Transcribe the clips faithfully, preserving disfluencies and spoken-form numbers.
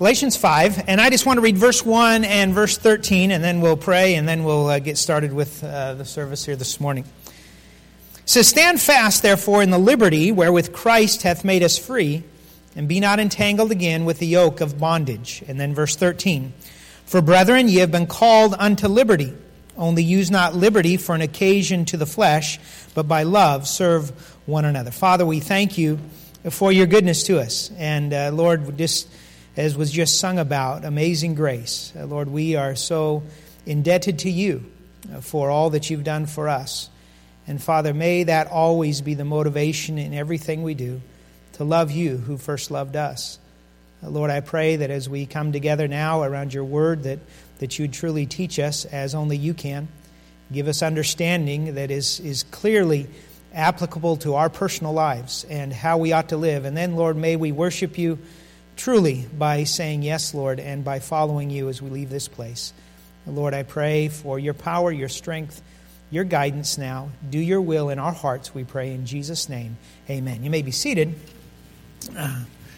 Galatians five, and I just want to read verse one and verse thirteen, and then we'll pray, and then we'll uh, get started with uh, the service here this morning. It says, "Stand fast, therefore, in the liberty wherewith Christ hath made us free, and be not entangled again with the yoke of bondage." And then verse thirteen, "For brethren, ye have been called unto liberty. Only use not liberty for an occasion to the flesh, but by love serve one another." Father, we thank you for your goodness to us. And uh, Lord, just as was just sung about, amazing grace. Uh, Lord, we are so indebted to you uh, for all that you've done for us. And Father, may that always be the motivation in everything we do, to love you who first loved us. Uh, Lord, I pray that as we come together now around your word, that, that you would truly teach us as only you can. Give us understanding that is, is clearly applicable to our personal lives and how we ought to live. And then, Lord, may we worship you truly by saying yes, Lord, and by following you as we leave this place. Lord, I pray for your power, your strength, your guidance now. Do your will in our hearts, we pray in Jesus' name. Amen. You may be seated. Uh,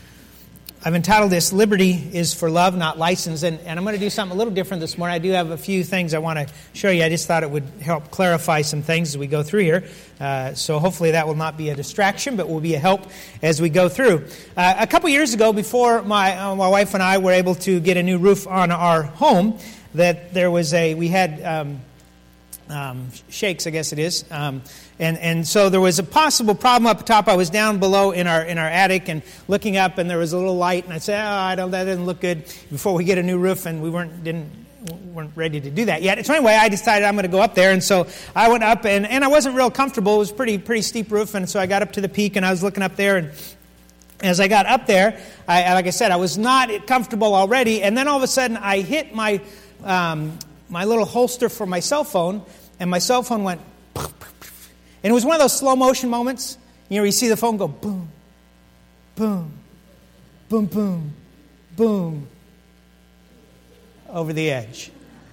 I've entitled this, "Liberty is for Love, Not License," and, and I'm going to do something a little different this morning. I do have a few things I want to show you. I just thought it would help clarify some things as we go through here. Uh, so hopefully that will not be a distraction, but will be a help as we go through. Uh, a couple years ago, before my uh, my wife and I were able to get a new roof on our home, that there was a, we had um, um, shakes, I guess it is, um, And and so there was a possible problem up top. I was down below in our in our attic and looking up, and there was a little light, and I said, "Oh, I don't, that doesn't look good." Before we get a new roof, and we weren't didn't weren't ready to do that yet. So anyway, I decided I'm going to go up there, and so I went up, and, and I wasn't real comfortable. It was pretty pretty steep roof, and so I got up to the peak, and I was looking up there, and as I got up there, I, like I said, I was not comfortable already, and then all of a sudden I hit my um, my little holster for my cell phone, and my cell phone went. And it was one of those slow motion moments, you know, where you see the phone go boom, boom, boom, boom, boom, over the edge.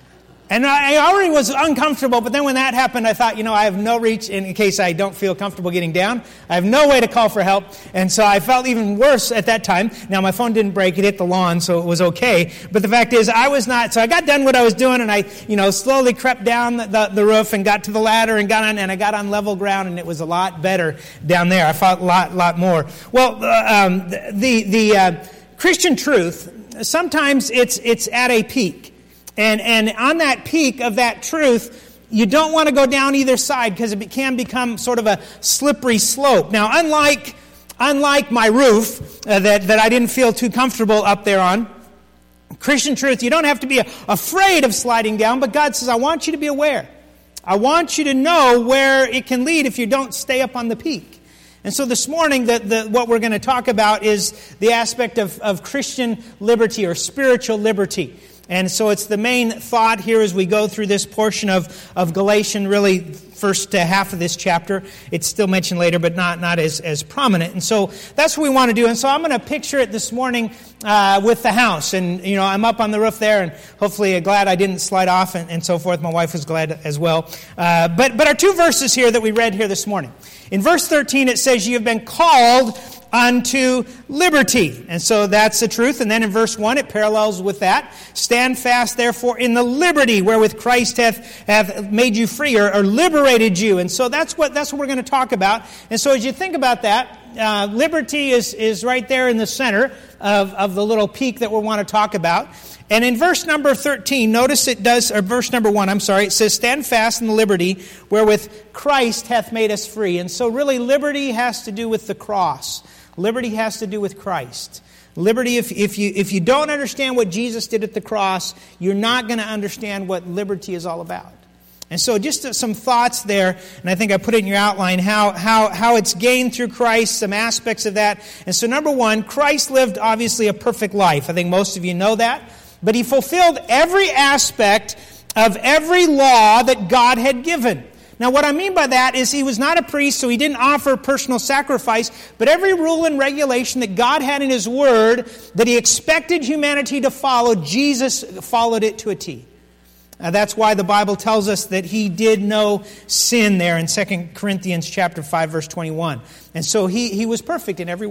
And I already was uncomfortable, but then when that happened, I thought, you know, I have no reach in case I don't feel comfortable getting down. I have no way to call for help. And so I felt even worse at that time. Now, my phone didn't break. It hit the lawn, so it was okay. But the fact is, I was not. So I got done what I was doing, and I, you know, slowly crept down the, the, the roof and got to the ladder and got on, and I got on level ground, and it was a lot better down there. I felt a lot, lot more. Well, uh, um, the, the uh, Christian truth, sometimes it's it's at a peak. And and on that peak of that truth, you don't want to go down either side because it can become sort of a slippery slope. Now, unlike unlike my roof uh, that, that I didn't feel too comfortable up there on, Christian truth, you don't have to be afraid of sliding down, but God says, I want you to be aware. I want you to know where it can lead if you don't stay up on the peak. And so this morning, the, the, what we're going to talk about is the aspect of, of Christian liberty or spiritual liberty. And so it's the main thought here as we go through this portion of, of Galatians, really first uh, half of this chapter. It's still mentioned later, but not, not as, as prominent. And so that's what we want to do. And so I'm going to picture it this morning uh, with the house. And, you know, I'm up on the roof there, and hopefully uh, glad I didn't slide off and, and so forth. My wife was glad as well. Uh, but, but our two verses here that we read here this morning. In verse thirteen, it says, "You have been called unto liberty." And so that's the truth. And then in verse one, it parallels with that. "Stand fast, therefore, in the liberty wherewith Christ hath, hath made you free," or, or liberated you. And so that's what that's what we're going to talk about. And so as you think about that, uh, liberty is, is right there in the center of, of the little peak that we want to talk about. And in verse number thirteen, notice it does, or verse number one, I'm sorry, it says, "Stand fast in the liberty wherewith Christ hath made us free." And so really liberty has to do with the cross. Liberty has to do with Christ. Liberty, if, if you if you don't understand what Jesus did at the cross, you're not going to understand what liberty is all about. And so just some thoughts there, and I think I put it in your outline, how, how, how it's gained through Christ, some aspects of that. And so number one, Christ lived obviously a perfect life. I think most of you know that. But he fulfilled every aspect of every law that God had given. Now, what I mean by that is he was not a priest, so he didn't offer personal sacrifice, but every rule and regulation that God had in his word that he expected humanity to follow, Jesus followed it to a T. Uh, that's why the Bible tells us that he did no sin there in Second Corinthians chapter five, verse twenty-one. And so he, he was perfect in every way.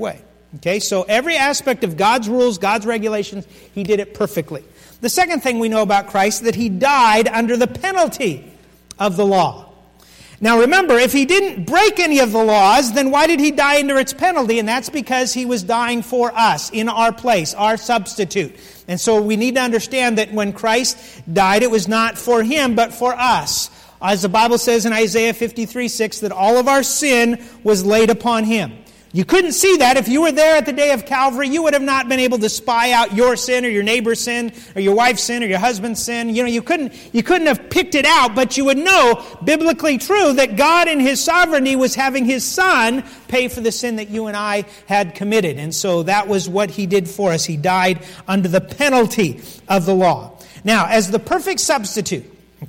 Okay, so every aspect of God's rules, God's regulations, he did it perfectly. The second thing we know about Christ is that he died under the penalty of the law. Now remember, if he didn't break any of the laws, then why did he die under its penalty? And that's because he was dying for us, in our place, our substitute. And so we need to understand that when Christ died, it was not for him, but for us. As the Bible says in Isaiah fifty-three six, that all of our sin was laid upon him. You couldn't see that. If you were there at the day of Calvary, you would have not been able to spy out your sin or your neighbor's sin or your wife's sin or your husband's sin. You know, you couldn't, you couldn't have picked it out, but you would know, biblically true, that God in his sovereignty was having his Son pay for the sin that you and I had committed. And so that was what he did for us. He died under the penalty of the law. Now, as the perfect substitute,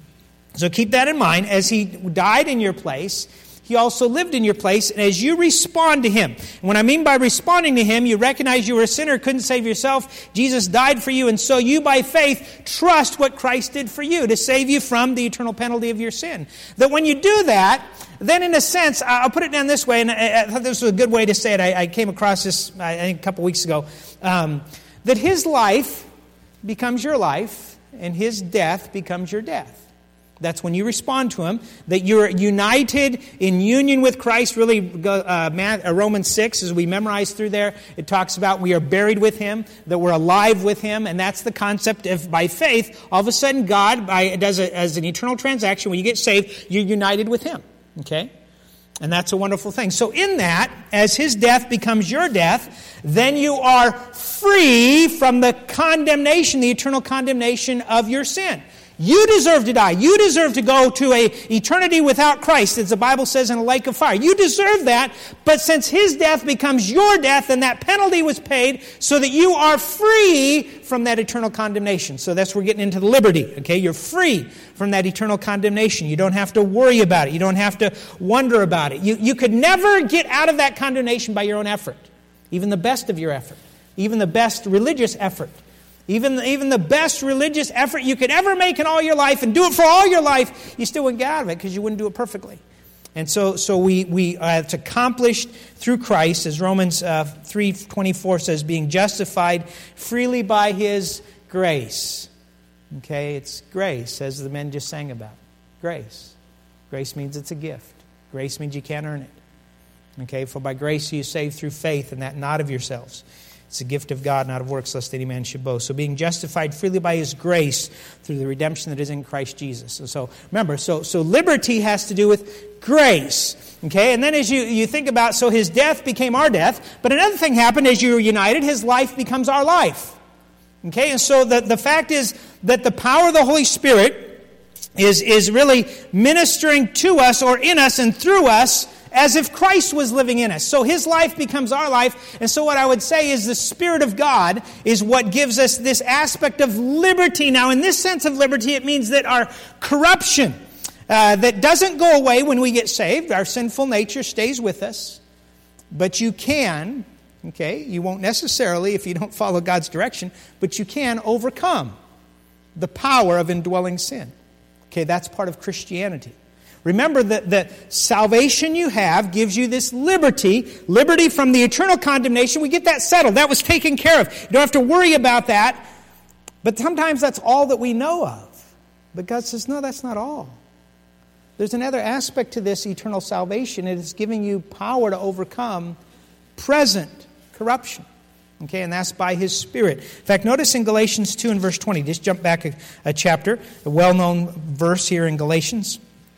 so keep that in mind, as he died in your place, he also lived in your place, and as you respond to him, and what I mean by responding to him, you recognize you were a sinner, couldn't save yourself, Jesus died for you, and so you by faith trust what Christ did for you to save you from the eternal penalty of your sin. That when you do that, then in a sense, I'll put it down this way, and I thought this was a good way to say it. I, I came across this, I think, a couple weeks ago, um, that his life becomes your life, and his death becomes your death. That's when you respond to him, that you're united in union with Christ. Really, uh, Romans six, as we memorize through there, it talks about we are buried with him, that we're alive with him, and that's the concept of, by faith, all of a sudden God by, does it as an eternal transaction. When you get saved, you're united with him. Okay? And that's a wonderful thing. So in that, as his death becomes your death, then you are free from the condemnation, the eternal condemnation of your sin. You deserve to die. You deserve to go to a eternity without Christ, as the Bible says, in a lake of fire. You deserve that, but since his death becomes your death, and that penalty was paid so that you are free from that eternal condemnation. So that's where we're getting into the liberty, okay? You're free from that eternal condemnation. You don't have to worry about it. You don't have to wonder about it. You, you could never get out of that condemnation by your own effort, even the best of your effort, even the best religious effort. Even, even the best religious effort you could ever make in all your life and do it for all your life, you still wouldn't get out of it because you wouldn't do it perfectly. And so so we, we uh, it's accomplished through Christ, as Romans uh, three twenty-four says, being justified freely by his grace. Okay, it's grace, as the men just sang about. Grace. Grace means it's a gift. Grace means you can't earn it. Okay, for by grace you are saved through faith, and that not of yourselves. It's a gift of God, not of works, lest any man should boast. So being justified freely by his grace through the redemption that is in Christ Jesus. And so remember, so so liberty has to do with grace. Okay, and then as you, you think about, so his death became our death, but another thing happened as you were united, his life becomes our life. Okay, and so the, the fact is that the power of the Holy Spirit is, is really ministering to us or in us and through us as if Christ was living in us. So his life becomes our life. And so what I would say is the Spirit of God is what gives us this aspect of liberty. Now, in this sense of liberty, it means that our corruption uh, that doesn't go away when we get saved, our sinful nature stays with us. But you can, okay, you won't necessarily if you don't follow God's direction, but you can overcome the power of indwelling sin. Okay, that's part of Christianity. Remember that the salvation you have gives you this liberty, liberty from the eternal condemnation. We get that settled. That was taken care of. You don't have to worry about that. But sometimes that's all that we know of. But God says, no, that's not all. There's another aspect to this eternal salvation. It is giving you power to overcome present corruption. Okay, and that's by his Spirit. In fact, notice in Galatians two and verse twenty, just jump back a, a chapter, a well-known verse here in Galatians.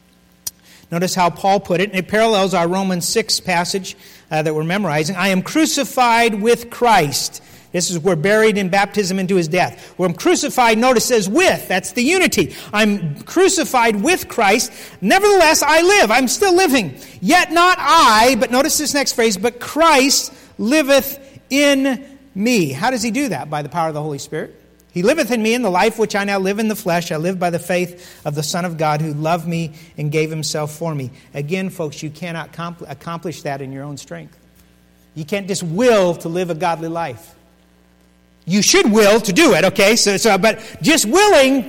Notice how Paul put it, and it parallels our Romans six passage uh, that we're memorizing. I am crucified with Christ. This is, we're buried in baptism into his death. Where I'm crucified, notice, says with. That's the unity. I'm crucified with Christ. Nevertheless, I live. I'm still living. Yet not I, but notice this next phrase, but Christ liveth in me. How does he do that? By the power of the Holy Spirit. He liveth in me, in the life which I now live in the flesh. I live by the faith of the Son of God who loved me and gave himself for me. Again, folks, you cannot compl- accomplish that in your own strength. You can't just will to live a godly life. You should will to do it, okay? So, so, but just willing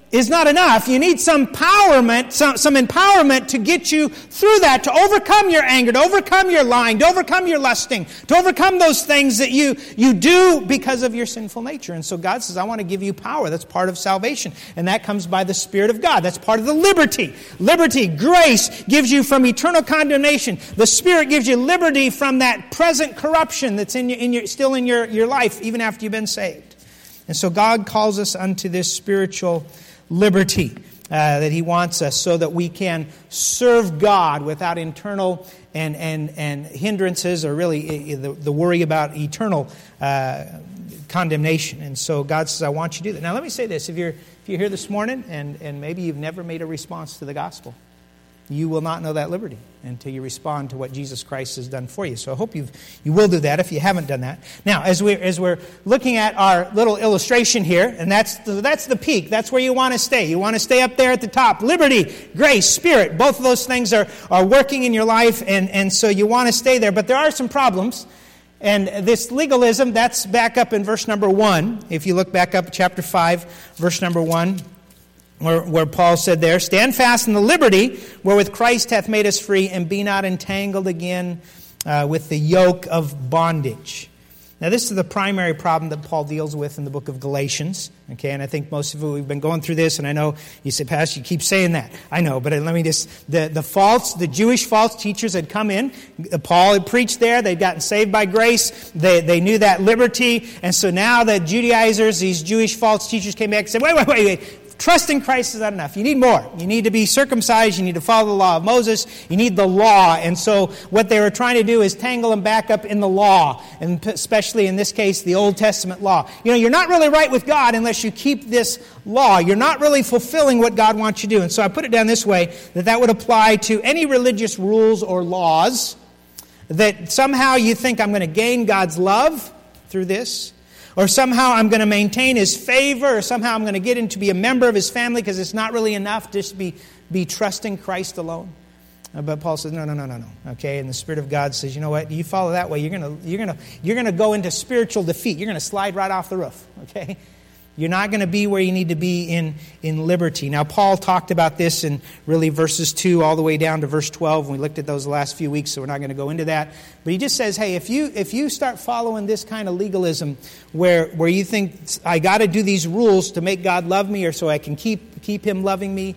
is not enough. You need some empowerment, some, some empowerment to get you through that, to overcome your anger, to overcome your lying, to overcome your lusting, to overcome those things that you, you do because of your sinful nature. And so God says, I want to give you power. That's part of salvation. And that comes by the Spirit of God. That's part of the liberty. Liberty, grace gives you from eternal condemnation. The Spirit gives you liberty from that present corruption that's in your, in your, still in your, your life, even after you've been saved. And so God calls us unto this spiritual liberty uh, that He wants us so that we can serve God without internal and and, and hindrances or really the, the worry about eternal uh, condemnation. And so God says, I want you to do that. Now let me say this. If you're, if you're here this morning and, and maybe you've never made a response to the gospel, you will not know that liberty until you respond to what Jesus Christ has done for you. So I hope you you will do that if you haven't done that. Now, as we're, as we're looking at our little illustration here, and that's the, that's the peak. That's where you want to stay. You want to stay up there at the top. Liberty, grace, Spirit, both of those things are, are working in your life, and, and so you want to stay there. But there are some problems. And this legalism, that's back up in verse number one. If you look back up chapter five, verse number one. Where, where Paul said there, stand fast in the liberty wherewith Christ hath made us free, and be not entangled again uh, with the yoke of bondage. Now this is the primary problem that Paul deals with in the book of Galatians. Okay, and I think most of you, we've been going through this, and I know you say, Pastor, you keep saying that. I know, but let me just, the, the false, the Jewish false teachers had come in. Paul had preached there. They'd gotten saved by grace. They, they knew that liberty. And so now the Judaizers, these Jewish false teachers came back and said, wait, wait, wait, wait. Trust in Christ is not enough. You need more. You need to be circumcised. You need to follow the law of Moses. You need the law. And so what they were trying to do is tangle them back up in the law, and especially in this case, the Old Testament law. You know, you're not really right with God unless you keep this law. You're not really fulfilling what God wants you to do. And so I put it down this way, that that would apply to any religious rules or laws that somehow you think I'm going to gain God's love through this, or somehow I'm going to maintain His favor, or somehow I'm going to get in to be a member of His family, because it's not really enough just to be, be trusting Christ alone. Uh, but Paul says, no, no, no, no, no. Okay, and the Spirit of God says, you know what? You follow that way, you're going to you're going to you're going to go into spiritual defeat. You're going to slide right off the roof. Okay. You're not going to be where you need to be in, in liberty. Now, Paul talked about this in really verses two all the way down to verse twelve. And we looked at those the last few weeks, so we're not going to go into that. But he just says, hey, if you if you start following this kind of legalism where where you think, I got to do these rules to make God love me, or so I can keep keep Him loving me,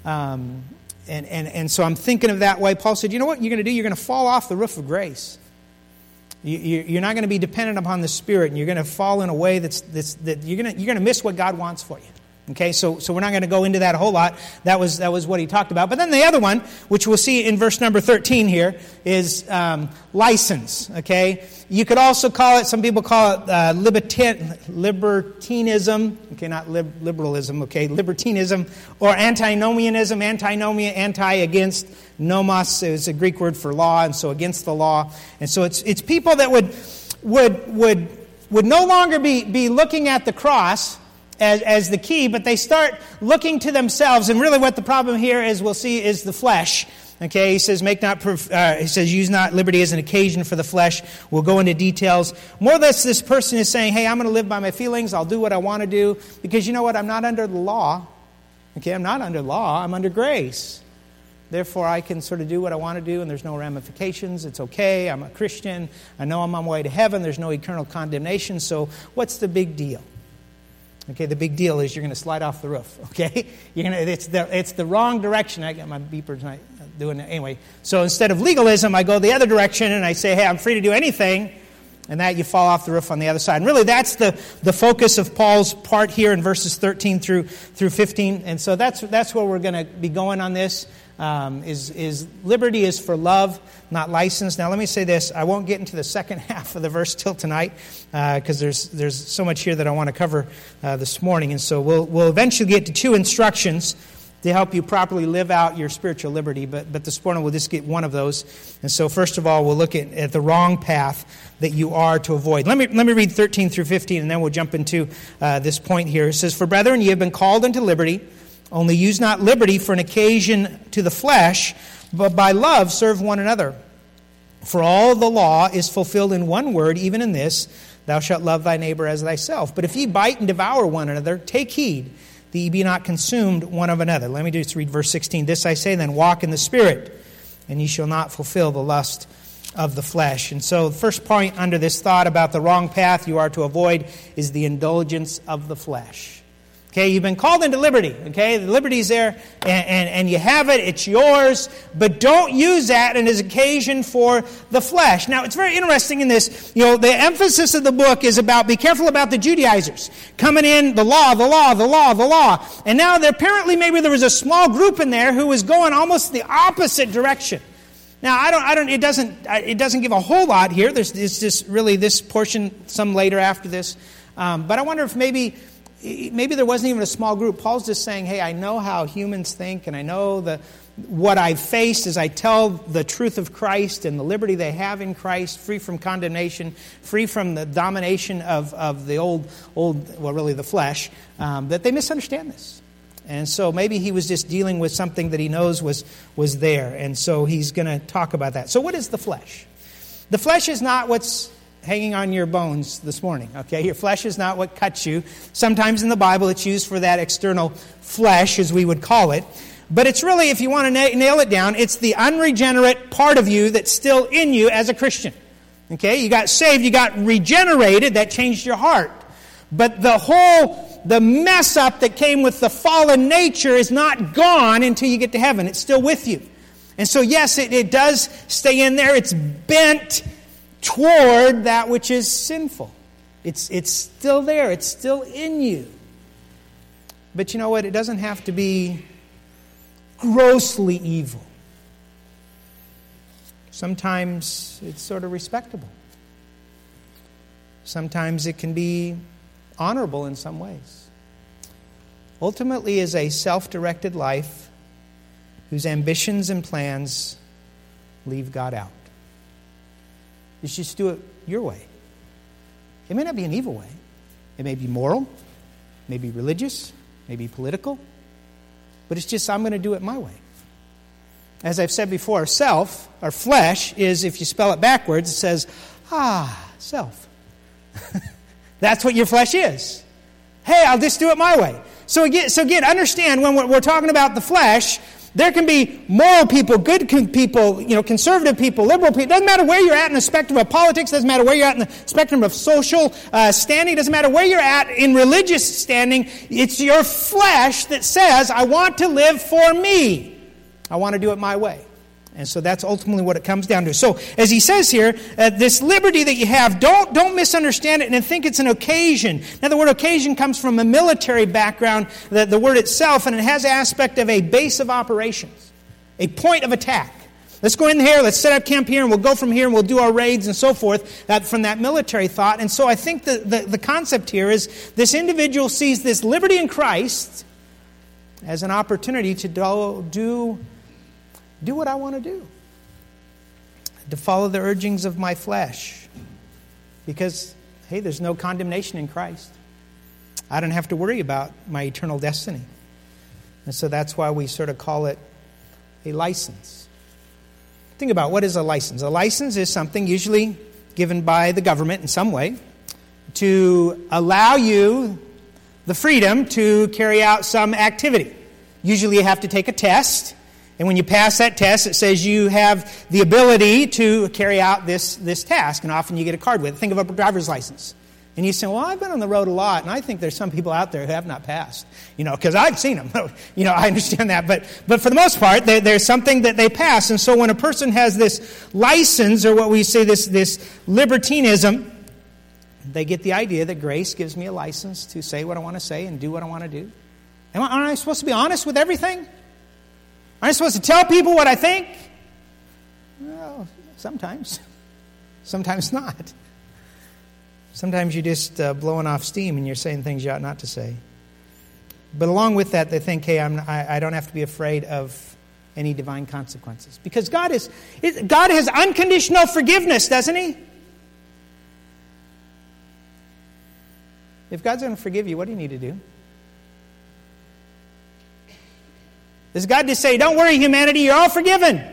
um, and, and, and so I'm thinking of that way, Paul said, you know what you're going to do? You're going to fall off the roof of grace. You're not going to be dependent upon the Spirit, and you're going to fall in a way that's, that's that you're going to you're going to miss what God wants for you. Okay, so so we're not going to go into that a whole lot. That was that was what he talked about. But then the other one, which we'll see in verse number thirteen here, is um, license. Okay, you could also call it. Some people call it uh, libertin, libertinism. Okay, not lib, liberalism. Okay, libertinism or antinomianism. Antinomia, anti against. Nomos is a Greek word for law, and so against the law. And so it's it's people that would would would would no longer be be looking at the cross As, as the key, but they start looking to themselves, and really what the problem here is, we'll see, is the flesh. Okay, he says, "Make not." Uh, he says, "Use not liberty as an occasion for the flesh." We'll go into details. More or less, this person is saying, "Hey, I'm going to live by my feelings. I'll do what I want to do because you know what? I'm not under the law. Okay, I'm not under law. I'm under grace. Therefore, I can sort of do what I want to do, and there's no ramifications. It's okay. I'm a Christian. I know I'm on my way to heaven. There's no eternal condemnation. So, what's the big deal?" Okay, the big deal is you're going to slide off the roof. Okay, you're going to. It's the it's the wrong direction. I got my beepers not doing it anyway. So instead of legalism, I go the other direction and I say, hey, I'm free to do anything, and that you fall off the roof on the other side. And really, that's the, the focus of Paul's part here in verses thirteen through through fifteen. And so that's that's where we're going to be going on this. Um, is is liberty is for love, not license. Now let me say this: I won't get into the second half of the verse till tonight because uh, there's there's so much here that I want to cover uh, this morning, and so we'll we'll eventually get to two instructions to help you properly live out your spiritual liberty. But but this morning we'll just get one of those. And so first of all, we'll look at, at the wrong path that you are to avoid. Let me let me read thirteen through fifteen, and then we'll jump into uh, this point here. It says, "For brethren, ye have been called unto liberty. Only use not liberty for an occasion to the flesh, but by love serve one another. For all the law is fulfilled in one word, even in this, thou shalt love thy neighbor as thyself. But if ye bite and devour one another, take heed that ye be not consumed one of another. Let me just read verse sixteen. This I say then, walk in the Spirit, and ye shall not fulfill the lust of the flesh. And so the first point under this thought about the wrong path you are to avoid is the indulgence of the flesh. Okay, you've been called into liberty. Okay, the liberty's there, and, and, and you have it, it's yours, but don't use that as an occasion for the flesh. Now, it's very interesting in this, you know, the emphasis of the book is about, be careful about the Judaizers coming in, the law, the law, the law, the law. And now, there, apparently, maybe there was a small group in there who was going almost the opposite direction. Now, I don't, I don't, it doesn't, it doesn't give a whole lot here. There's, it's just really this portion, some later after this. Um, but I wonder if maybe, maybe there wasn't even a small group. Paul's just saying, hey, I know how humans think, and I know the, what I've faced as I tell the truth of Christ and the liberty they have in Christ, free from condemnation, free from the domination of, of the old, old, well, really the flesh, um, that they misunderstand this. And so maybe he was just dealing with something that he knows was, was there. And so he's going to talk about that. So what is the flesh? The flesh is not what's hanging on your bones this morning, okay? Your flesh is not what cuts you. Sometimes in the Bible it's used for that external flesh, as we would call it. But it's really, if you want to na- nail it down, it's the unregenerate part of you that's still in you as a Christian. Okay? You got saved, you got regenerated, that changed your heart. But the whole... The mess up that came with the fallen nature is not gone until you get to heaven. It's still with you. And so, yes, it, it does stay in there. It's bent toward that which is sinful. It's, it's still there. It's still in you. But you know what? It doesn't have to be grossly evil. Sometimes it's sort of respectable. Sometimes it can be honorable in some ways. Ultimately is a self-directed life whose ambitions and plans leave God out. You should just do it your way. It may not be an evil way. It may be moral, may be religious, may be political, but it's just I'm going to do it my way. As I've said before, self, or flesh, is, if you spell it backwards, it says, ah, self. That's what your flesh is. Hey, I'll just do it my way. So again, so again, understand when we're talking about the flesh, there can be moral people, good people, you know, conservative people, liberal people. It doesn't matter where you're at in the spectrum of politics. Doesn't matter where you're at in the spectrum of social uh, standing. Doesn't matter where you're at in religious standing. It's your flesh that says, I want to live for me. I want to do it my way. And so that's ultimately what it comes down to. So, as he says here, uh, this liberty that you have, don't don't misunderstand it and think it's an occasion. Now, the word occasion comes from a military background, the, the word itself, and it has aspect of a base of operations, a point of attack. Let's go in here, let's set up camp here, and we'll go from here, and we'll do our raids and so forth, that, from that military thought. And so I think the, the, the concept here is this individual sees this liberty in Christ as an opportunity to do... do Do what I want to do. To follow the urgings of my flesh. Because, hey, there's no condemnation in Christ. I don't have to worry about my eternal destiny. And so that's why we sort of call it a license. Think about, what is a license? A license is something usually given by the government in some way to allow you the freedom to carry out some activity. Usually you have to take a test. And when you pass that test, it says you have the ability to carry out this, this task. And often you get a card with it. Think of a driver's license. And you say, well, I've been on the road a lot, and I think there's some people out there who have not passed. You know, because I've seen them. You know, I understand that. But but for the most part, there, there's something that they pass. And so when a person has this license, or what we say, this, this libertinism, they get the idea that grace gives me a license to say what I want to say and do what I want to do. Am I, aren't I supposed to be honest with everything? Am I supposed to tell people what I think? Well, sometimes. Sometimes not. Sometimes you're just uh, blowing off steam and you're saying things you ought not to say. But along with that, they think, hey, I'm, I, I don't have to be afraid of any divine consequences. Because God is, it, God has unconditional forgiveness, doesn't He? If God's going to forgive you, what do you need to do? Does God just say, don't worry, humanity, you're all forgiven?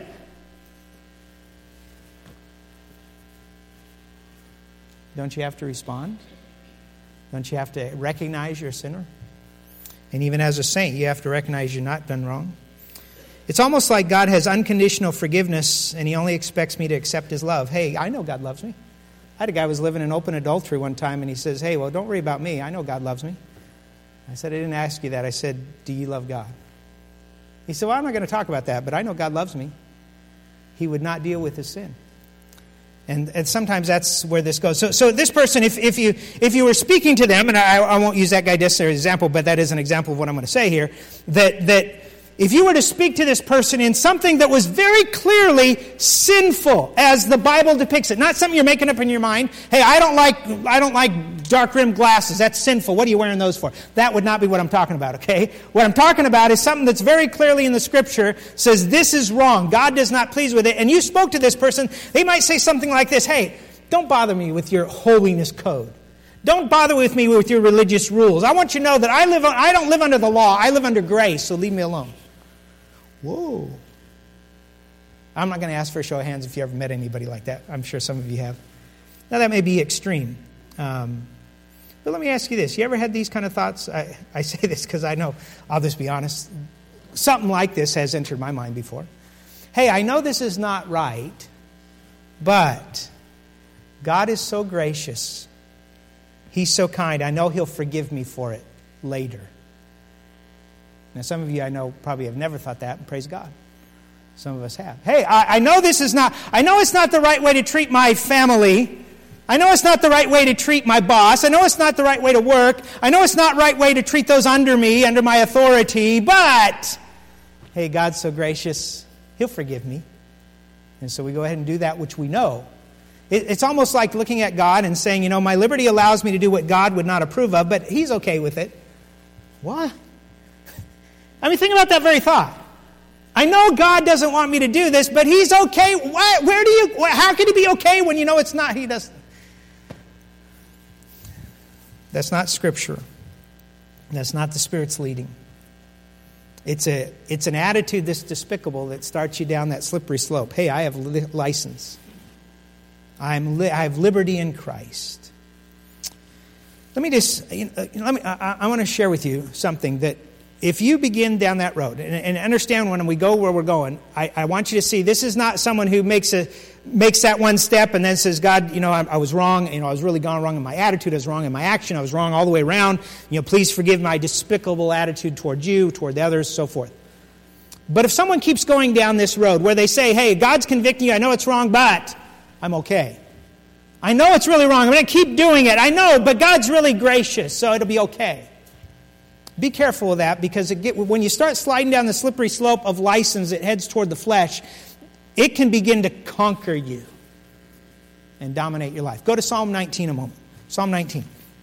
Don't you have to respond? Don't you have to recognize you're a sinner? And even as a saint, you have to recognize you're not done wrong. It's almost like God has unconditional forgiveness, and he only expects me to accept his love. Hey, I know God loves me. I had a guy who was living in open adultery one time, and he says, hey, well, don't worry about me. I know God loves me. I said, I didn't ask you that. I said, do you love God? He said, well, I'm not going to talk about that, but I know God loves me. He would not deal with his sin. And, and sometimes that's where this goes. So, so this person, if, if you if you were speaking to them, and I, I won't use that guy just as an example, but that is an example of what I'm going to say here, that that if you were to speak to this person in something that was very clearly sinful, as the Bible depicts it, not something you're making up in your mind. Hey, I don't like I don't like dark rimmed glasses. That's sinful. What are you wearing those for? That would not be what I'm talking about, okay? What I'm talking about is something that's very clearly in the Scripture says this is wrong. God does not please with it. And you spoke to this person, they might say something like this, hey, don't bother me with your holiness code. Don't bother with me with your religious rules. I want you to know that I live. I don't live under the law. I live under grace, so leave me alone. Whoa. I'm not going to ask for a show of hands if you ever met anybody like that. I'm sure some of you have. Now, that may be extreme. Um, but let me ask you this. You ever had these kind of thoughts? I, I say this because I know, I'll just be honest. Something like this has entered my mind before. Hey, I know this is not right, but God is so gracious. He's so kind. I know he'll forgive me for it later. Now, some of you I know probably have never thought that, and praise God. Some of us have. Hey, I, I know this is not, I know it's not the right way to treat my family. I know it's not the right way to treat my boss. I know it's not the right way to work. I know it's not the right way to treat those under me, under my authority, but, hey, God's so gracious, he'll forgive me. And so we go ahead and do that which we know. It, it's almost like looking at God and saying, you know, my liberty allows me to do what God would not approve of, but he's okay with it. What? I mean, think about that very thought. I know God doesn't want me to do this, but he's okay. Why, where do you, how can he be okay when you know it's not? He doesn't. That's not Scripture. That's not the Spirit's leading. It's a, it's an attitude that's despicable that starts you down that slippery slope. Hey, I have li- license. I'm li- I have liberty in Christ. Let me just, you know, let me. I, I want to share with you something that, if you begin down that road, and, and understand when we go where we're going, I, I want you to see this is not someone who makes a makes that one step and then says, God, you know, I, I was wrong. You know, I was really gone wrong in my attitude. I was wrong in my action. I was wrong all the way around. You know, please forgive my despicable attitude toward you, toward the others, so forth. But if someone keeps going down this road where they say, hey, God's convicting you. I know it's wrong, but I'm okay. I know it's really wrong. I'm going to keep doing it. I know, but God's really gracious, so it'll be okay. Be careful of that, because it get, when you start sliding down the slippery slope of license that heads toward the flesh, it can begin to conquer you and dominate your life. Go to Psalm nineteen a moment. Psalm nineteen.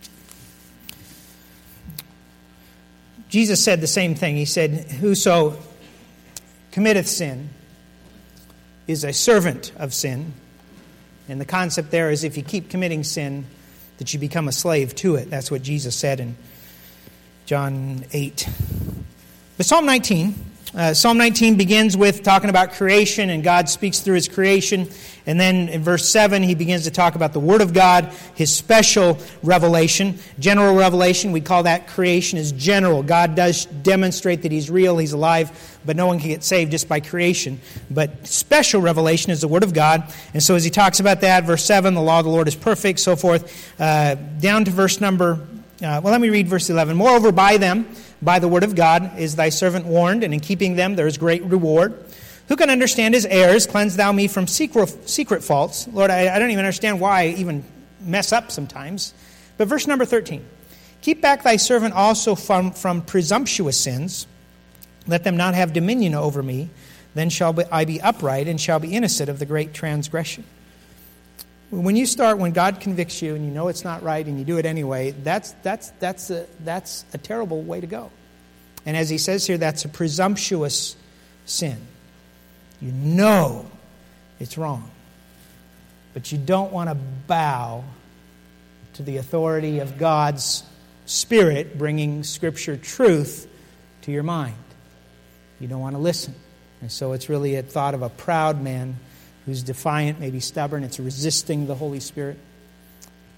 Jesus said the same thing. He said, whoso committeth sin is a servant of sin. And the concept there is if you keep committing sin, that you become a slave to it. That's what Jesus said in John eight. But Psalm nineteen, uh, Psalm nineteen begins with talking about creation, and God speaks through his creation. And then in verse seven, he begins to talk about the Word of God, his special revelation. General revelation, we call that creation, is general. God does demonstrate that he's real, he's alive, but no one can get saved just by creation. But special revelation is the Word of God. And so as he talks about that, verse seven, the law of the Lord is perfect, so forth, uh, down to verse number Uh, well, let me read verse eleven. Moreover, by them, by the word of God, is thy servant warned, and in keeping them there is great reward. Who can understand his errors? Cleanse thou me from secret, secret faults. Lord, I, I don't even understand why I even mess up sometimes. But verse number thirteen. Keep back thy servant also from, from presumptuous sins. Let them not have dominion over me. Then shall I be upright and shall be innocent of the great transgression. When you start, when God convicts you and you know it's not right and you do it anyway, that's that's that's a, that's a terrible way to go. And as he says here, that's a presumptuous sin. You know it's wrong, but you don't want to bow to the authority of God's Spirit bringing Scripture truth to your mind. You don't want to listen. And so it's really a thought of a proud man who's defiant, maybe stubborn. It's resisting the Holy Spirit.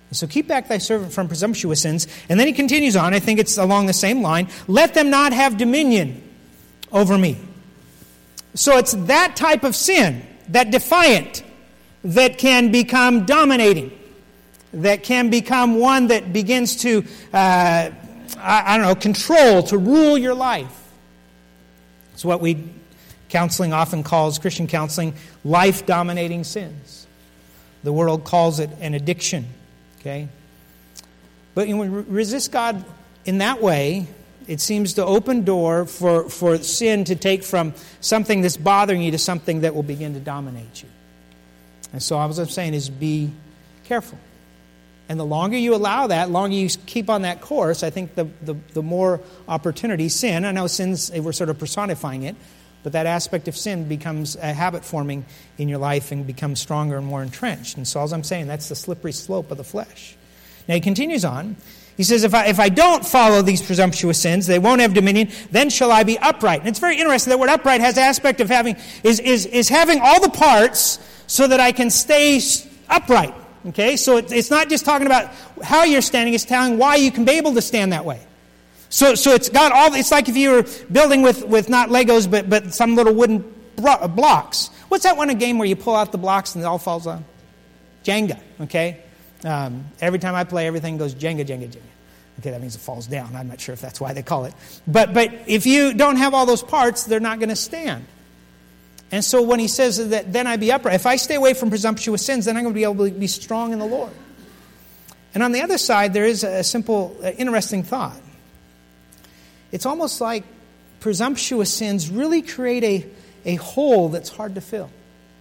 So keep back thy servant from presumptuous sins. And then he continues on, I think it's along the same line, let them not have dominion over me. So it's that type of sin, that defiant, that can become dominating, that can become one that begins to, uh, I, I don't know, control, to rule your life. It's what we, counseling often calls, Christian counseling, life-dominating sins. The world calls it an addiction. Okay, but when we resist God in that way, it seems to open door for, for sin to take from something that's bothering you to something that will begin to dominate you. And so all I'm saying is be careful. And the longer you allow that, the longer you keep on that course, I think the, the, the more opportunity sin, I know sin's, we're sort of personifying it, but that aspect of sin becomes a habit forming in your life and becomes stronger and more entrenched. And so as I'm saying, that's the slippery slope of the flesh. Now he continues on. He says, if I, if I don't follow these presumptuous sins, they won't have dominion, then shall I be upright. And it's very interesting. That word upright has the aspect of having, is, is, is having all the parts so that I can stay upright. Okay, so it, it's not just talking about how you're standing, it's telling why you can be able to stand that way. So so it's got all, it's like if you were building with, with not Legos, but, but some little wooden bro- blocks. What's that one, a game where you pull out the blocks and it all falls on? Jenga, okay? Um, every time I play, everything goes Jenga, Jenga, Jenga. Okay, that means it falls down. I'm not sure if that's why they call it. But but if you don't have all those parts, they're not going to stand. And so when he says that then I be upright, if I stay away from presumptuous sins, then I'm going to be able to be strong in the Lord. And on the other side, there is a simple, uh, interesting thought. It's almost like presumptuous sins really create a, a hole that's hard to fill.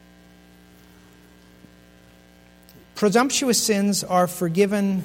Presumptuous sins are forgiven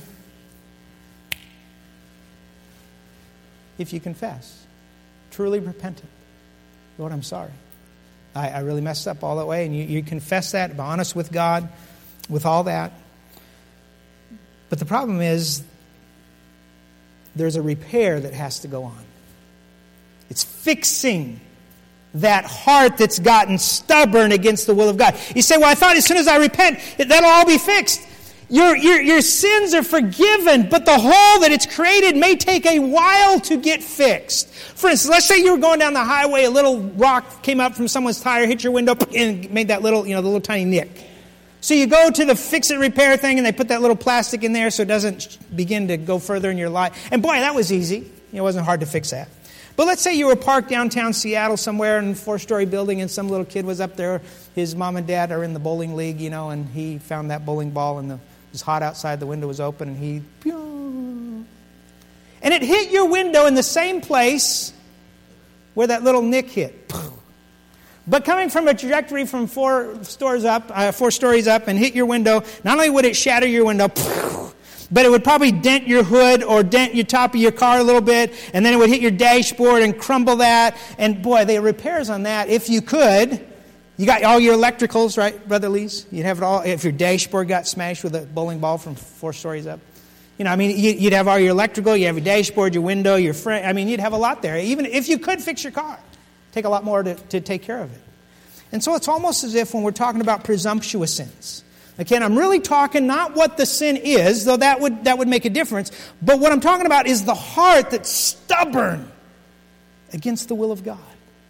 if you confess, truly repentant. Lord, I'm sorry. I, I really messed up all that way. And you, you confess that, be honest with God, with all that. But the problem is, there's a repair that has to go on. It's fixing that heart that's gotten stubborn against the will of God. You say, well, I thought as soon as I repent, that'll all be fixed. Your, your, your sins are forgiven, but the hole that it's created may take a while to get fixed. For instance, let's say you were going down the highway, a little rock came up from someone's tire, hit your window, and made that little, you know, the little tiny nick. So you go to the fix-it repair thing, and they put that little plastic in there so it doesn't begin to go further in your life. And boy, that was easy. It wasn't hard to fix that. But let's say you were parked downtown Seattle somewhere in a four-story building, and some little kid was up there. His mom and dad are in the bowling league, you know, and he found that bowling ball, and the, it was hot outside. The window was open, and he... And it hit your window in the same place where that little nick hit. But coming from a trajectory from four stores up, uh, four stories up, and hit your window, not only would it shatter your window, but it would probably dent your hood or dent your top of your car a little bit, and then it would hit your dashboard and crumble that. And boy, the repairs on that, if you could, you got all your electricals, right, Brother Lees? You'd have it all. If your dashboard got smashed with a bowling ball from four stories up, you know, I mean, you'd have all your electrical, you have your dashboard, your window, your frame. I mean, you'd have a lot there. Even if you could fix your car, take a lot more to, to take care of it. And so it's almost as if when we're talking about presumptuous sins, again, I'm really talking not what the sin is, though that would that would make a difference, but what I'm talking about is the heart that's stubborn against the will of God.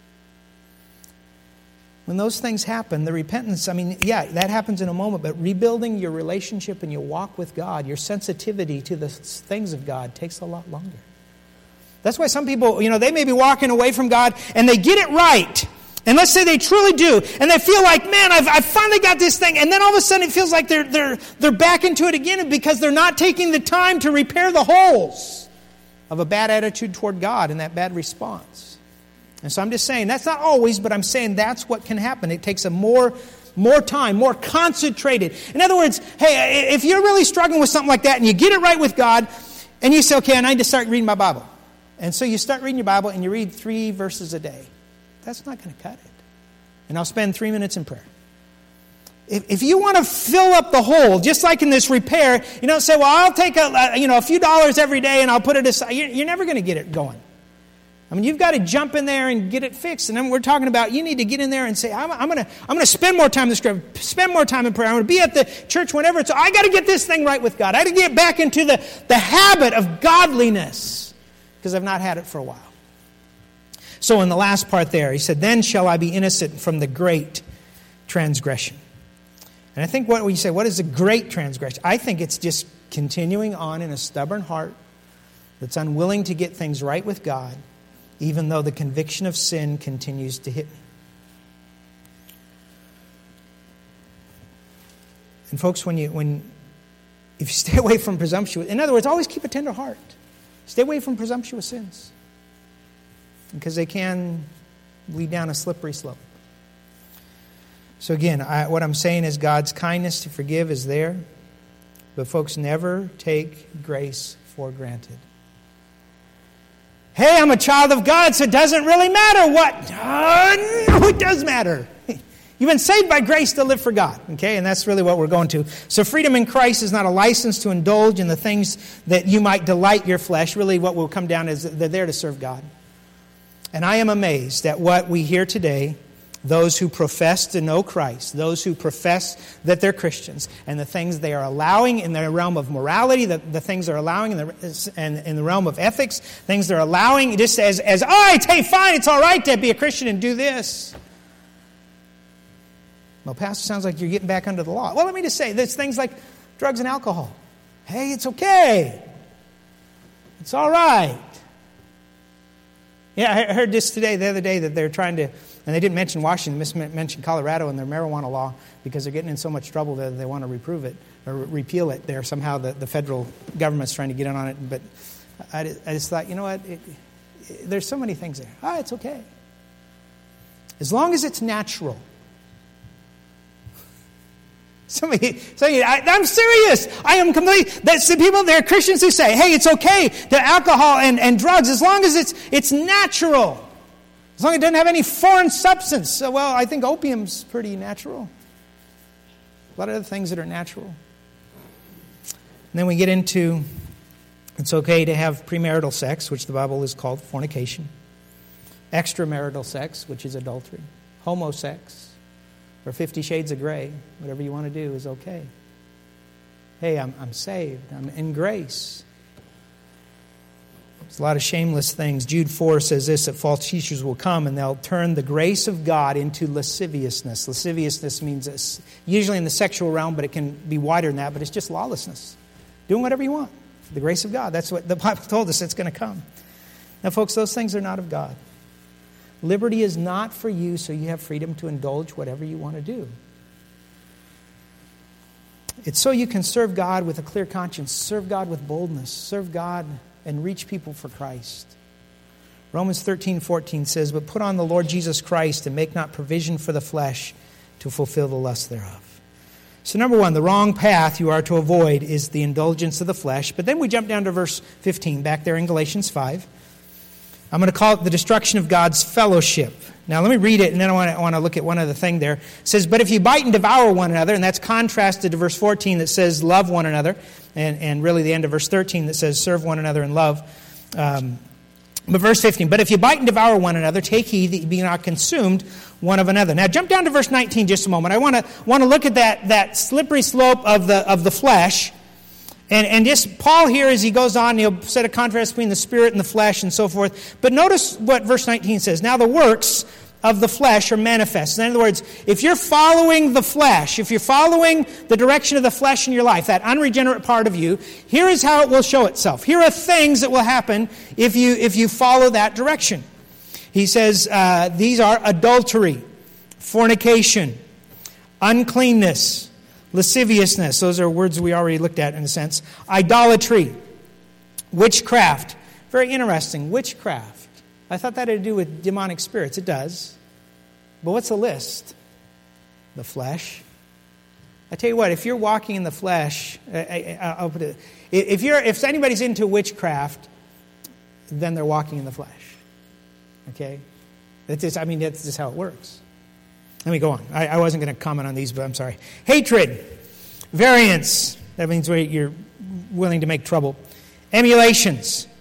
When those things happen, the repentance, I mean, yeah, that happens in a moment, but rebuilding your relationship and your walk with God, your sensitivity to the things of God takes a lot longer. That's why some people, you know, they may be walking away from God and they get it right. And let's say they truly do, and they feel like, man, I've, I've finally got this thing, and then all of a sudden it feels like they're they're they're back into it again because they're not taking the time to repair the holes of a bad attitude toward God and that bad response. And so I'm just saying, that's not always, but I'm saying that's what can happen. It takes a more more time, more concentrated. In other words, hey, if you're really struggling with something like that and you get it right with God, and you say, okay, I need to start reading my Bible. And so you start reading your Bible and you read three verses a day. That's not going to cut it. And I'll spend three minutes in prayer. If, if you want to fill up the hole, just like in this repair, you don't say, well, I'll take a, a you know a few dollars every day and I'll put it aside. You're, you're never going to get it going. I mean, you've got to jump in there and get it fixed. And then we're talking about you need to get in there and say, I'm, I'm going to I'm going to spend more time in the Scripture, spend more time in prayer. I'm going to be at the church whenever it's, I got to get this thing right with God. I got to get back into the, the habit of godliness because I've not had it for a while. So in the last part there, he said, then shall I be innocent from the great transgression. And I think what we say, what is a great transgression? I think it's just continuing on in a stubborn heart that's unwilling to get things right with God, even though the conviction of sin continues to hit me. And folks, when you when if you stay away from presumptuous, in other words, always keep a tender heart. Stay away from presumptuous sins, because they can lead down a slippery slope. So again, I, what I'm saying is God's kindness to forgive is there, but folks, never take grace for granted. Hey, I'm a child of God, so it doesn't really matter what. Uh, no, it does matter. You've been saved by grace to live for God, okay? And that's really what we're going to. So freedom in Christ is not a license to indulge in the things that you might delight your flesh. Really what will come down is they're there to serve God. And I am amazed at what we hear today, those who profess to know Christ, those who profess that they're Christians, and the things they are allowing in the realm of morality, the, the things they're allowing in the, in, in the realm of ethics, things they're allowing just as, as, all right, hey, fine, it's all right to be a Christian and do this. Well, Pastor, sounds like you're getting back under the law. Well, let me just say, there's things like drugs and alcohol. Hey, it's okay. It's all right. Yeah, I heard this today, the other day, that they're trying to, and they didn't mention Washington, they mentioned Colorado and their marijuana law because they're getting in so much trouble that they want to reprove it or repeal it there. Somehow the, the federal government's trying to get in on it. But I, I just thought, you know what, it, it, there's so many things there. Ah, it's okay. As long as it's natural. Somebody, somebody I, I'm serious. I am completely. That's the people. There are Christians who say, "Hey, it's okay to alcohol and, and drugs as long as it's it's natural, as long as it doesn't have any foreign substance." So, well, I think opium's pretty natural. A lot of other things that are natural. And then we get into it's okay to have premarital sex, which the Bible is called fornication, extramarital sex, which is adultery, homosex. Or Fifty Shades of Grey, whatever you want to do is okay. Hey, I'm I'm saved. I'm in grace. There's a lot of shameless things. Jude four says this, that false teachers will come and they'll turn the grace of God into lasciviousness. Lasciviousness means it's usually in the sexual realm, but it can be wider than that, but it's just lawlessness. Doing whatever you want. The grace of God. That's what the Bible told us it's going to come. Now, folks, those things are not of God. Liberty is not for you, so you have freedom to indulge whatever you want to do. It's so you can serve God with a clear conscience, serve God with boldness, serve God and reach people for Christ. Romans thirteen fourteen says, "But put on the Lord Jesus Christ and make not provision for the flesh to fulfill the lust thereof." So number one, the wrong path you are to avoid is the indulgence of the flesh. But then we jump down to verse fifteen, back there in Galatians five. I'm going to call it the destruction of God's fellowship. Now, let me read it, and then I want to, I want to look at one other thing there. It says, "But if you bite and devour one another," and that's contrasted to verse fourteen that says, "Love one another," and, and really the end of verse thirteen that says, "Serve one another in love." Um, but verse fifteen, "But if you bite and devour one another, take heed that you be not consumed one of another." Now, jump down to verse nineteen just a moment. I want to want to look at that, that slippery slope of the of the flesh. And, and just Paul here, as he goes on, he'll set a contrast between the spirit and the flesh and so forth. But notice what verse nineteen says. "Now the works of the flesh are manifest." In other words, if you're following the flesh, if you're following the direction of the flesh in your life, that unregenerate part of you, here is how it will show itself. Here are things that will happen if you if you follow that direction. He says uh, these are adultery, fornication, uncleanness, lasciviousness. Those are words we already looked at in a sense. Idolatry, witchcraft. Very interesting, witchcraft. I thought that had to do with demonic spirits. It does. But what's the list? The flesh. I tell you what, if you're walking in the flesh, I, I, I'll put it, if you're if anybody's into witchcraft, then they're walking in the flesh. Okay? That's just, I mean, that's just how it works. Let me go on. I, I wasn't going to comment on these, but I'm sorry. Hatred, variance. That means where you're willing to make trouble. Emulations.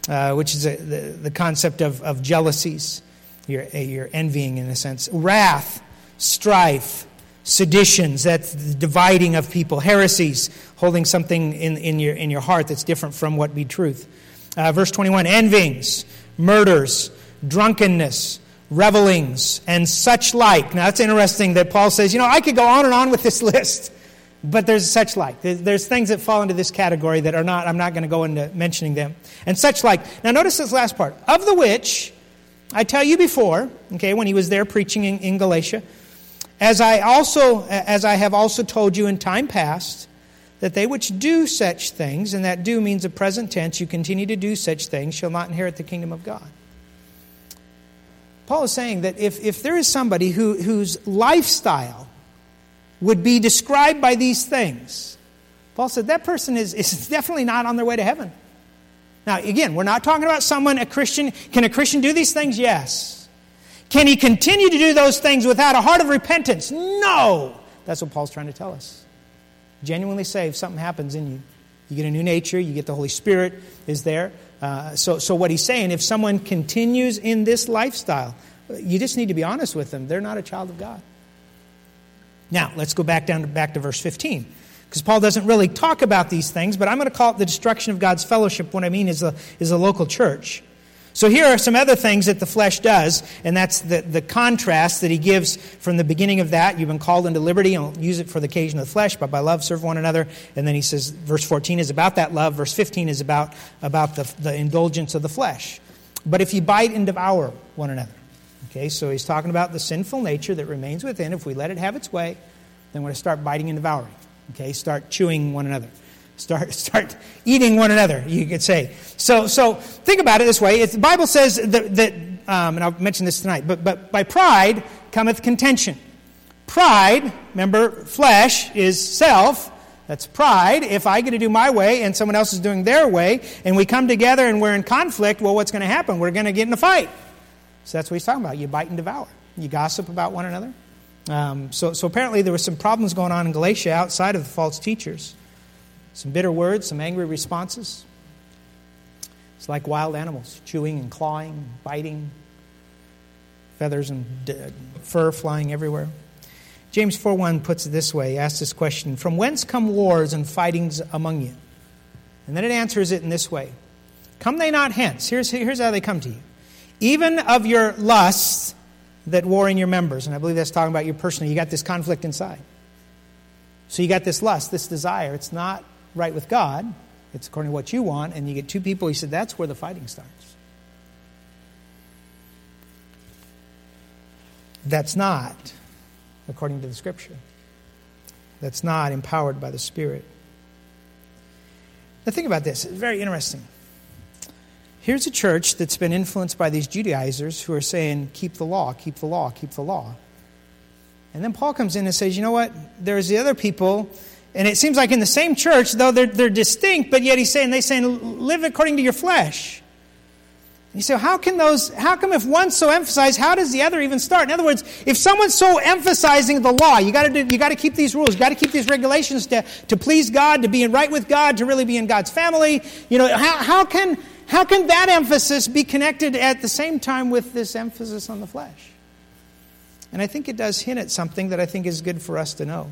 uh, which is a, the, the concept of, of jealousies. You're, you're envying in a sense. Wrath, strife, seditions, that's the dividing of people. Heresies, holding something in, in, your, in your heart that's different from what be truth. Uh, verse twenty-one, envyings, murders, drunkenness, revelings, and such like. Now, it's interesting that Paul says, you know, I could go on and on with this list, but there's such like. There's things that fall into this category that are not, I'm not going to go into mentioning them. And such like. Now, notice this last part. Of the which, I tell you before, okay, when he was there preaching in, in Galatia, as I also, as I have also told you in time past, that they which do such things, and that do means a present tense, you continue to do such things, shall not inherit the kingdom of God. Paul is saying that if, if there is somebody who, whose lifestyle would be described by these things, Paul said that person is, is definitely not on their way to heaven. Now, again, we're not talking about someone, a Christian. Can a Christian do these things? Yes. Can he continue to do those things without a heart of repentance? No. That's what Paul's trying to tell us. Genuinely saved, something happens in you. You get a new nature. You get the Holy Spirit is there. Uh, so, so what he's saying, if someone continues in this lifestyle, you just need to be honest with them. They're not a child of God. Now, let's go back down to, back to verse fifteen. Because Paul doesn't really talk about these things, but I'm going to call it the destruction of God's fellowship. What I mean is a, is a local church. So here are some other things that the flesh does, and that's the, the contrast that he gives from the beginning of that. You've been called into liberty, and I'll use it for the occasion of the flesh, but by love serve one another. And then he says, verse fourteen is about that love. Verse fifteen is about, about the, the indulgence of the flesh. But if you bite and devour one another. Okay, so he's talking about the sinful nature that remains within. If we let it have its way, then we're going to start biting and devouring. Okay, start chewing one another. Start start eating one another, you could say. So so think about it this way. If the Bible says that, that um, and I'll mention this tonight, but, but by pride cometh contention. Pride, remember, flesh is self. That's pride. If I get to do my way and someone else is doing their way, and we come together and we're in conflict, well, what's going to happen? We're going to get in a fight. So that's what he's talking about. You bite and devour. You gossip about one another. Um, so, so apparently there were some problems going on in Galatia outside of the false teachers. Some bitter words, some angry responses. It's like wild animals, chewing and clawing, biting, feathers and d- fur flying everywhere. James four one puts it this way. He asks this question, from whence come wars and fightings among you? And then it answers it in this way. Come they not hence? Here's, here's how they come to you. Even of your lusts that war in your members. And I believe that's talking about you personally. You got this conflict inside. So you got this lust, this desire. It's not right with God. It's according to what you want. And you get two people. He said that's where the fighting starts. That's not according to the Scripture. That's not empowered by the Spirit. Now think about this. It's very interesting. Here's a church that's been influenced by these Judaizers who are saying, keep the law, keep the law, keep the law. And then Paul comes in and says, you know what? There's the other people, and it seems like in the same church, though they're, they're distinct, but yet he's saying, they're saying, live according to your flesh. And you say, how can those, how come if one's so emphasized, how does the other even start? In other words, if someone's so emphasizing the law, you got to do, you got to keep these rules, you got to keep these regulations to, to please God, to be in right with God, to really be in God's family. You know, how, how can... How can that emphasis be connected at the same time with this emphasis on the flesh? And I think it does hint at something that I think is good for us to know.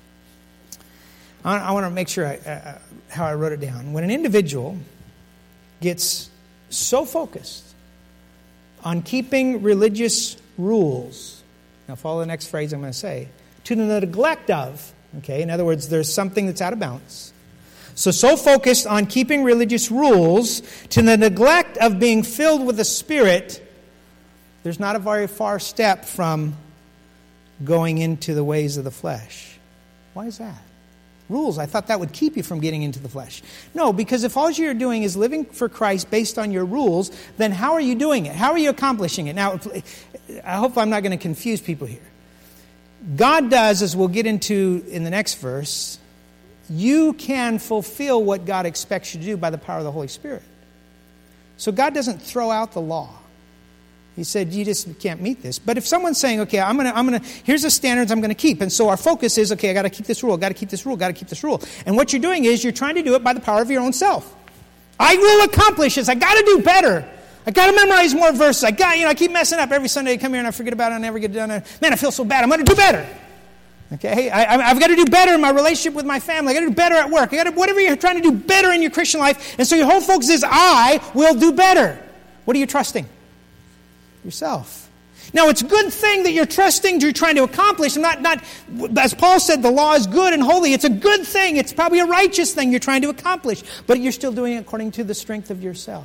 I, I want to make sure I, uh, how I wrote it down. When an individual gets so focused on keeping religious rules, now follow the next phrase I'm going to say, to the neglect of, okay, in other words, there's something that's out of balance. So, so focused on keeping religious rules to the neglect of being filled with the Spirit, there's not a very far step from going into the ways of the flesh. Why is that? Rules, I thought that would keep you from getting into the flesh. No, because if all you're doing is living for Christ based on your rules, then how are you doing it? How are you accomplishing it? Now, I hope I'm not going to confuse people here. God does, as we'll get into in the next verse, you can fulfill what God expects you to do by the power of the Holy Spirit. So God doesn't throw out the law. He said, you just can't meet this. But if someone's saying, okay, I'm gonna, I'm gonna, here's the standards I'm gonna keep. And so our focus is, okay, I gotta keep this rule, gotta keep this rule, gotta keep this rule. And what you're doing is you're trying to do it by the power of your own self. I will accomplish this. I got to do better. I got to memorize more verses. I got, you know, I keep messing up every Sunday. I come here and I forget about it. I never get it done. Man, I feel so bad. I'm going to do better. Okay, I, I've got to do better in my relationship with my family. I got to do better at work. I got to, whatever you're trying to do better in your Christian life. And so your whole focus is, I will do better. What are you trusting? Yourself. Now, it's a good thing that you're trusting, you're trying to accomplish. Not, not, as Paul said, the law is good and holy. It's a good thing. It's probably a righteous thing you're trying to accomplish. But you're still doing it according to the strength of yourself.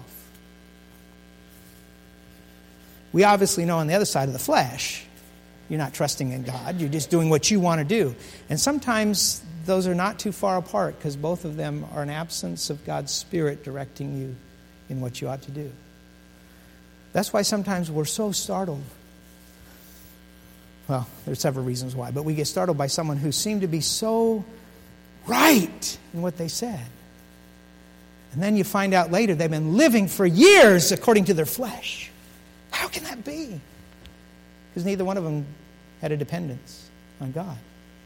We obviously know on the other side of the flesh, you're not trusting in God. You're just doing what you want to do. And sometimes those are not too far apart because both of them are an absence of God's Spirit directing you in what you ought to do. That's why sometimes we're so startled. Well, there's several reasons why, but we get startled by someone who seemed to be so right in what they said. And then you find out later they've been living for years according to their flesh. How can that be? Because neither one of them had a dependence on God.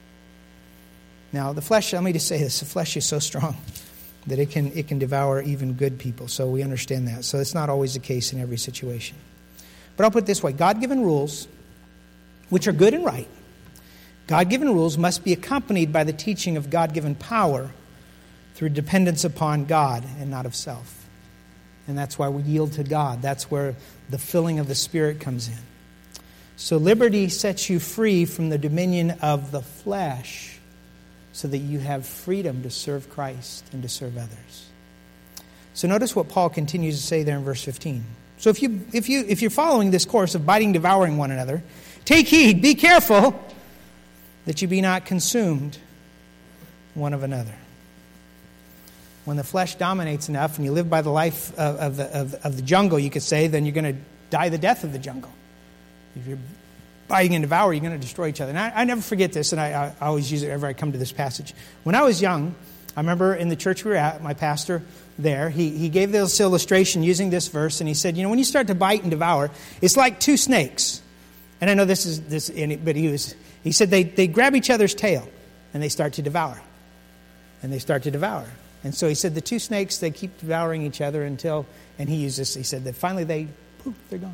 Now, the flesh, let me just say this, the flesh is so strong that it can it can devour even good people. So we understand that. So it's not always the case in every situation. But I'll put it this way. God-given rules, which are good and right, God-given rules must be accompanied by the teaching of God-given power through dependence upon God and not of self. And that's why we yield to God. That's where the filling of the Spirit comes in. So liberty sets you free from the dominion of the flesh so that you have freedom to serve Christ and to serve others. So notice what Paul continues to say there in verse fifteen. So if you if you if you're following this course of biting, devouring one another, take heed, be careful that you be not consumed one of another. When the flesh dominates enough and you live by the life of, of, the, of, of the jungle, you could say, then you're going to die the death of the jungle. If you're biting and devouring, you're going to destroy each other. And I, I never forget this, and I, I always use it whenever I come to this passage. When I was young, I remember in the church we were at, my pastor there, he, he gave this illustration using this verse, and he said, you know, when you start to bite and devour, it's like two snakes. And I know this is, this, but he was, he said they, they grab each other's tail, and they start to devour. And they start to devour. And so he said the two snakes, they keep devouring each other until, and he used this, he said that finally they, poof, they're gone.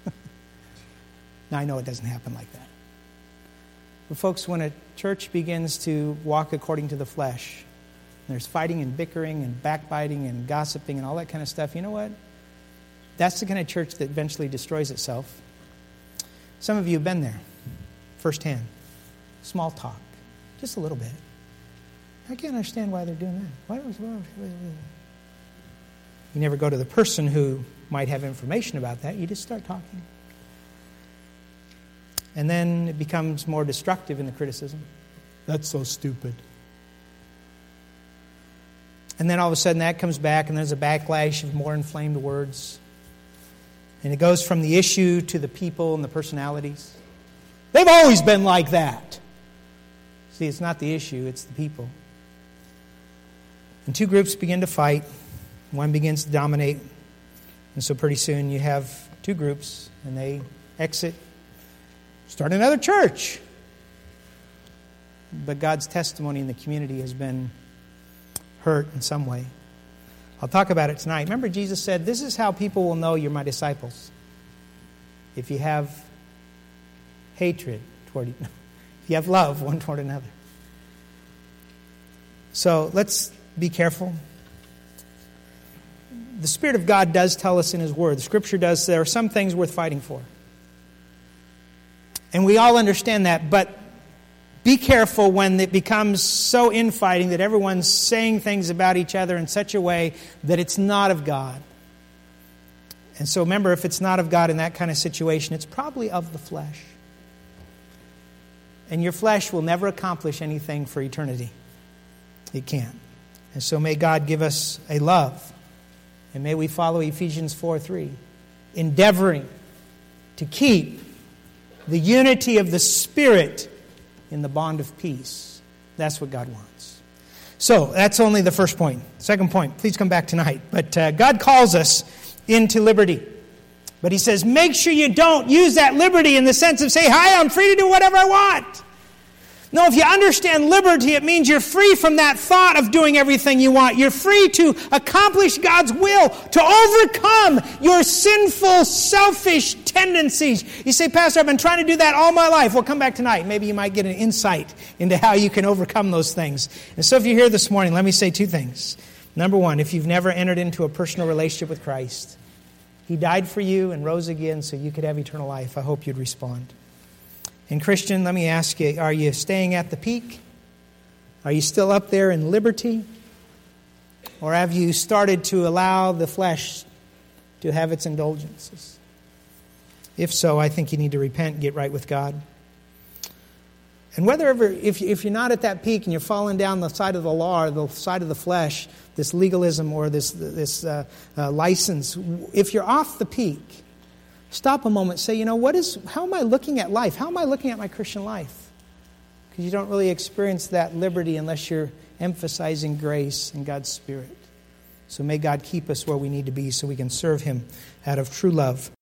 Now I know it doesn't happen like that. But folks, when a church begins to walk according to the flesh, there's fighting and bickering and backbiting and gossiping and all that kind of stuff, you know what? That's the kind of church that eventually destroys itself. Some of you have been there, firsthand. Small talk, just a little bit. I can't understand why they're doing that. Why was, why, why, why? You never go to the person who might have information about that. You just start talking. And then it becomes more destructive in the criticism. That's so stupid. And then all of a sudden that comes back and there's a backlash of more inflamed words. And it goes from the issue to the people and the personalities. They've always been like that. See, it's not the issue, it's the people. And two groups begin to fight. One begins to dominate. And so pretty soon you have two groups and they exit, start another church. But God's testimony in the community has been hurt in some way. I'll talk about it tonight. Remember Jesus said, this is how people will know you're my disciples. If you have hatred toward, if you have love one toward another. So let's be careful. The Spirit of God does tell us in His Word, the Scripture does, there are some things worth fighting for. And we all understand that, but be careful when it becomes so infighting that everyone's saying things about each other in such a way that it's not of God. And so remember, if it's not of God in that kind of situation, it's probably of the flesh. And your flesh will never accomplish anything for eternity. It can't. And so may God give us a love. And may we follow Ephesians four three, endeavoring to keep the unity of the Spirit in the bond of peace. That's what God wants. So, that's only the first point. Second point, please come back tonight. But uh, God calls us into liberty. But He says, make sure you don't use that liberty in the sense of say, hi, I'm free to do whatever I want. No, if you understand liberty, it means you're free from that thought of doing everything you want. You're free to accomplish God's will, to overcome your sinful, selfish tendencies. You say, Pastor, I've been trying to do that all my life. Well, come back tonight. Maybe you might get an insight into how you can overcome those things. And so if you're here this morning, let me say two things. Number one, if you've never entered into a personal relationship with Christ, He died for you and rose again so you could have eternal life. I hope you'd respond. And Christian, let me ask you, are you staying at the peak? Are you still up there in liberty? Or have you started to allow the flesh to have its indulgences? If so, I think you need to repent and get right with God. And whether ever, if, if you're not at that peak and you're falling down the side of the law or the side of the flesh, this legalism or this, this uh, uh, license, if you're off the peak, stop a moment, say, you know, what is? How am I looking at life? How am I looking at my Christian life? Because you don't really experience that liberty unless you're emphasizing grace and God's Spirit. So may God keep us where we need to be so we can serve Him out of true love.